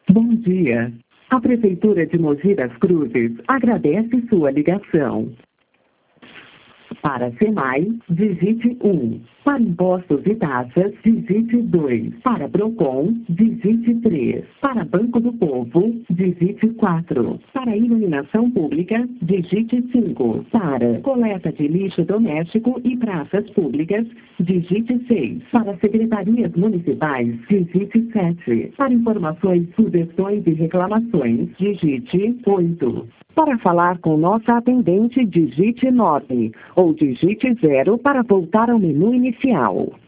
Bom dia. A Prefeitura de Mogi das Cruzes agradece sua ligação. Para SEMAI, digite 1. Para impostos e taxas, digite 2. Para PROCON, digite 3. Para Banco do Povo, digite 4. Para iluminação pública, digite 5. Para coleta de lixo doméstico e praças públicas, digite 6. Para secretarias municipais, digite 7. Para informações, sugestões e reclamações, digite 8. Para falar com nossa atendente, digite 9 ou digite 0 para voltar ao menu inicial.